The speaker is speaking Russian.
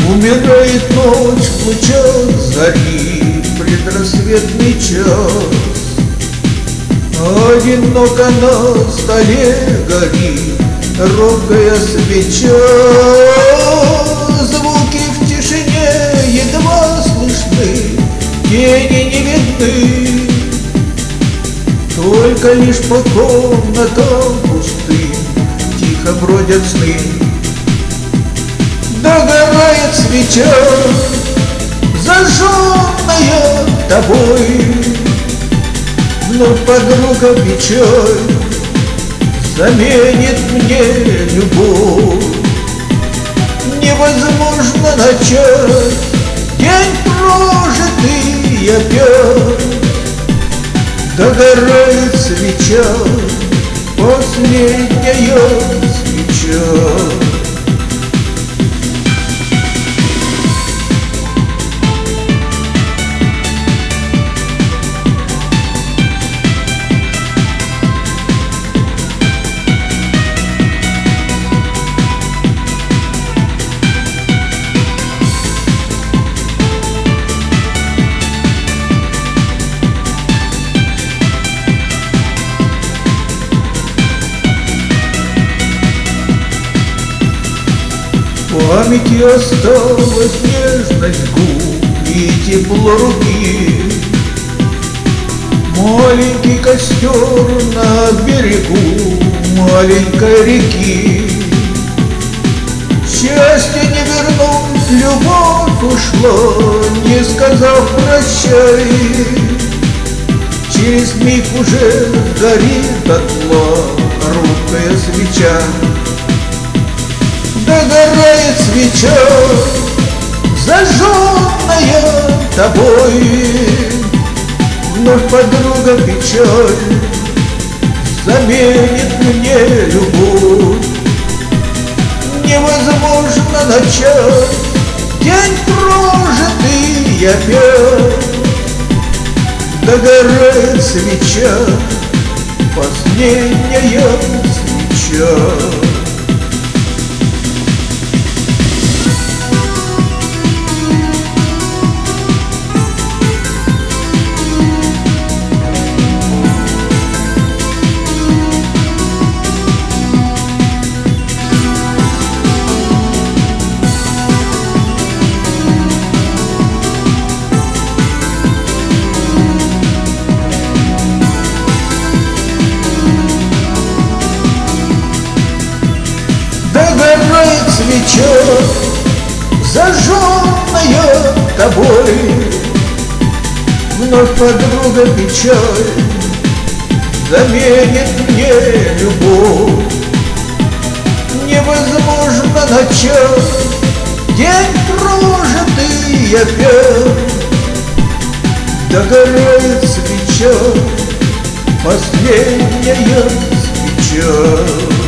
Умирает ночь в лучах зари, предрассветный час. Одиноко на столе горит робкая свеча. Звуки в тишине едва слышны, тени не видны. Только лишь по комнатам пустым тихо бродят сны. Догорает свеча, зажженная тобой. Вновь подруга печаль заменит мне любовь. Невозможно начать день прожитый опять. Догорает свеча, последняя свеча. В памяти осталась нежность губ и тепло руки. Маленький костер на берегу маленькой реки. Счастье не вернуть, любовь ушла, не сказав прощай. Через миг уже горит дотла робкая свеча. Догорает свеча, зажженная тобой. Вновь подруга печаль заменит мне любовь. Невозможно начать день прожитый опять. Догорает свеча, последняя свеча. Догорает свеча, зажженная тобой. Вновь подруга печаль заменит мне любовь. Невозможно начать день прожитый опять. Догорает свеча, последняя свеча.